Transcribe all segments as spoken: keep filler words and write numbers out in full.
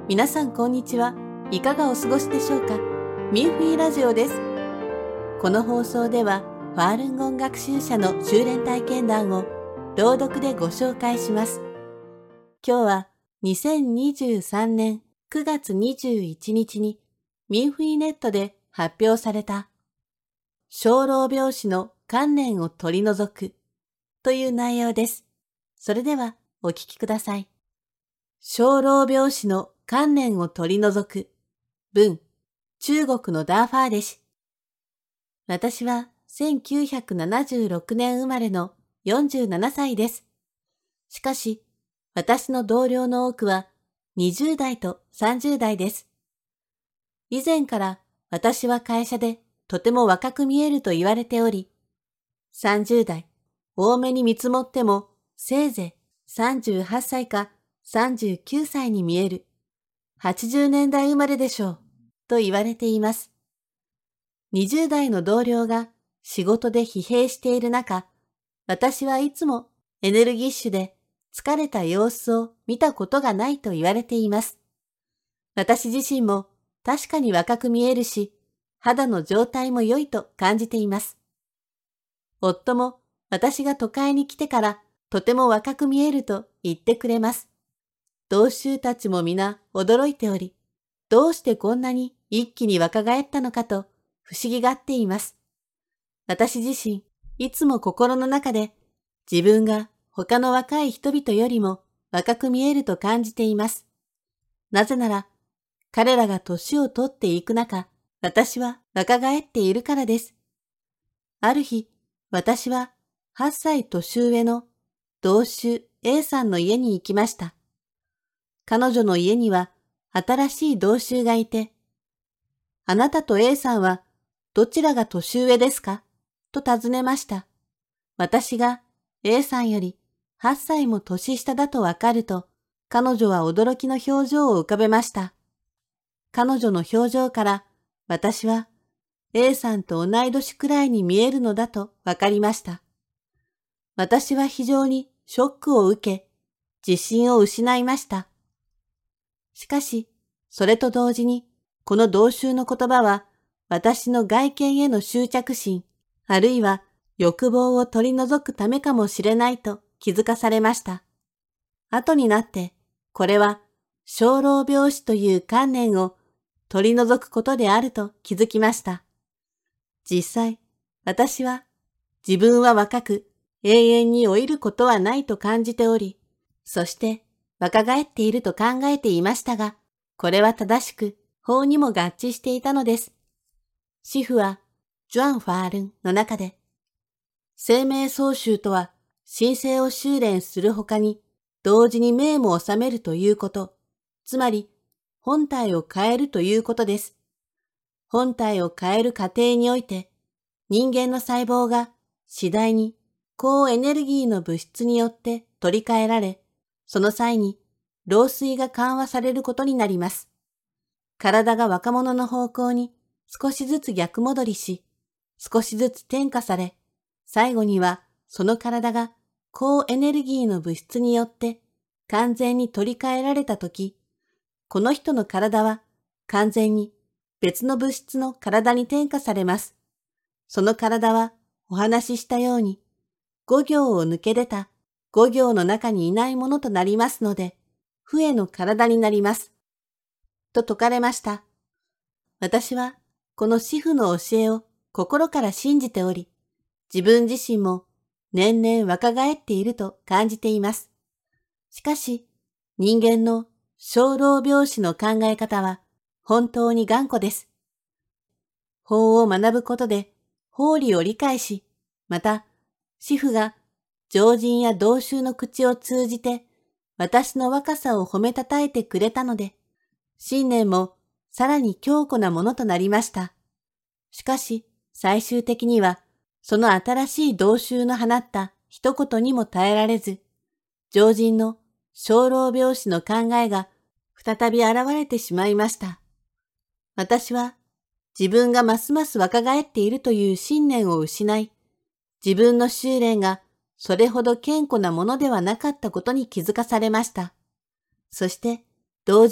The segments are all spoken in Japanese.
皆さんこんにちは。いかがお過ごしでしょうか。ミンフィーラジオです。この放送では、ファールンゴン学習者の修練体験談を朗読でご紹介します。今日はにせんにじゅうさんねんくがつにじゅういちにちにミンフィーネットで発表された生老病死の観念を取り除くという内容です。それではお聞きください。生老病死の観念を取り除く。文、中国のダーファー弟子。私はせんきゅうひゃくななじゅうろくねん生まれのよんじゅうななさいです。しかし、私の同僚の多くはにじゅうだいとさんじゅうだいです。以前から私は会社でとても若く見えると言われており、さんじゅうだい、多めに見積もってもせいぜいさんじゅうはっさいかさんじゅうきゅうさいに見える。はちじゅうねんだい生まれでしょう、と言われています。にじゅうだいの同僚が仕事で疲弊している中、私はいつもエネルギッシュで疲れた様子を見たことがないと言われています。私自身も確かに若く見えるし、肌の状態も良いと感じています。夫も私が都会に来てからとても若く見えると言ってくれます。同衆たちも皆驚いており、どうしてこんなに一気に若返ったのかと不思議がっています。私自身、いつも心の中で自分が他の若い人々よりも若く見えると感じています。なぜなら、彼らが年を取っていく中、私は若返っているからです。ある日、私ははっさい年上の同衆 A さんの家に行きました。彼女の家には新しい同衆がいて、あなたと A さんはどちらが年上ですかと尋ねました。私が A さんよりはっさいも年下だとわかると、彼女は驚きの表情を浮かべました。彼女の表情から私は A さんと同い年くらいに見えるのだとわかりました。私は非常にショックを受け、自信を失いました。しかし、それと同時に、この同衆の言葉は、私の外見への執着心、あるいは欲望を取り除くためかもしれないと気づかされました。後になって、これは生老病死という観念を取り除くことであると気づきました。実際、私は自分は若く永遠に老いることはないと感じており、そして若返っていると考えていましたが、これは正しく法にも合致していたのです。師父はジュアン・ファールンの中で、生命総集とは神聖を修練するほかに同時に命も収めるということ、つまり本体を変えるということです。本体を変える過程において、人間の細胞が次第に高エネルギーの物質によって取り替えられ、その際に老衰が緩和されることになります。体が若者の方向に少しずつ逆戻りし、少しずつ転化され、最後にはその体が高エネルギーの物質によって完全に取り替えられたとき、この人の体は完全に別の物質の体に転化されます。その体はお話ししたように、五行を抜け出た五行の中にいないものとなりますので、負への体になります。と説かれました。私はこの師父の教えを心から信じており、自分自身も年々若返っていると感じています。しかし、人間の生老病死の考え方は本当に頑固です。法を学ぶことで法理を理解し、また、師父が常人や同衆の口を通じて私の若さを褒めたたえてくれたので、信念もさらに強固なものとなりました。しかし、最終的には、その新しい同衆の放った一言にも耐えられず、常人の生老病死の考えが再び現れてしまいました。私は、自分がますます若返っているという信念を失い、自分の修練がそれほど堅固なものではなかったことに気づかされました。そして、同時に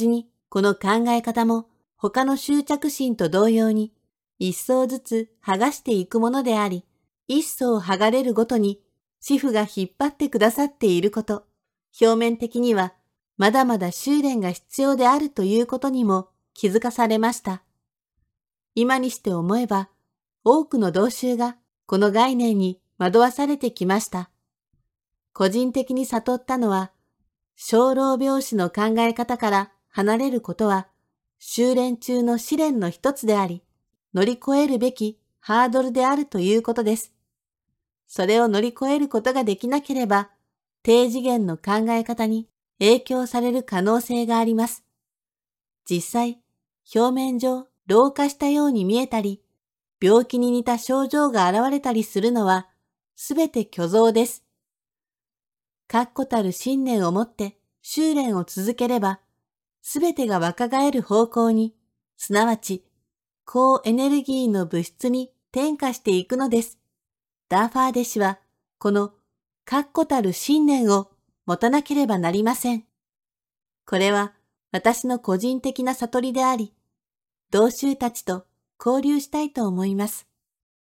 この考え方も他の執着心と同様に一層ずつ剥がしていくものであり、一層剥がれるごとに師父が引っ張ってくださっていること、表面的にはまだまだ修練が必要であるということにも気づかされました。今にして思えば、多くの同修がこの概念に惑わされてきました。個人的に悟ったのは、生老病死の考え方から離れることは、修練中の試練の一つであり、乗り越えるべきハードルであるということです。それを乗り越えることができなければ、低次元の考え方に影響される可能性があります。実際、表面上老化したように見えたり、病気に似た症状が現れたりするのは、すべて虚像です。確固たる信念を持って修練を続ければ、すべてが若返る方向に、すなわち、高エネルギーの物質に転化していくのです。ダーファー弟子は、この確固たる信念を持たなければなりません。これは私の個人的な悟りであり、同修たちと交流したいと思います。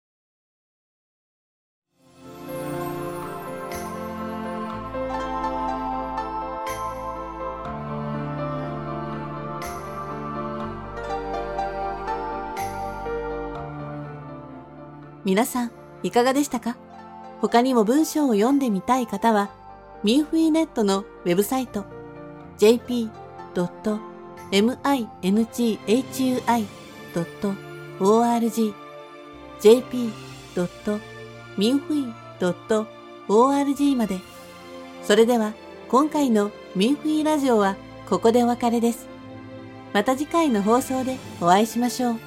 皆さん、いかがでしたか？他にも文章を読んでみたい方は、ミンフィーネットのウェブサイト ジェーピードットミンフィドットオーアールジー ジェーピードットミンフィドットオーアールジー まで。それでは、今回のミンフィラジオはここでお別れです。また次回の放送でお会いしましょう。